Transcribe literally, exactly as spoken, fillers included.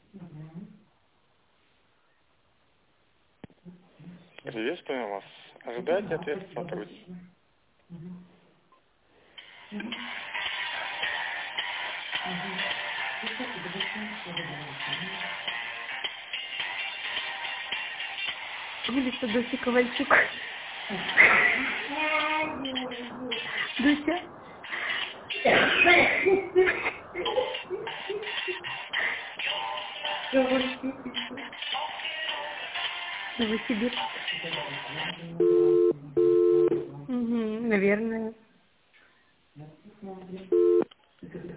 Приветствуем вас. Ожидайте ответа сотрудника. Улица Дуси Ковальчук. Дуся. Новосибирск. Угу, наверное.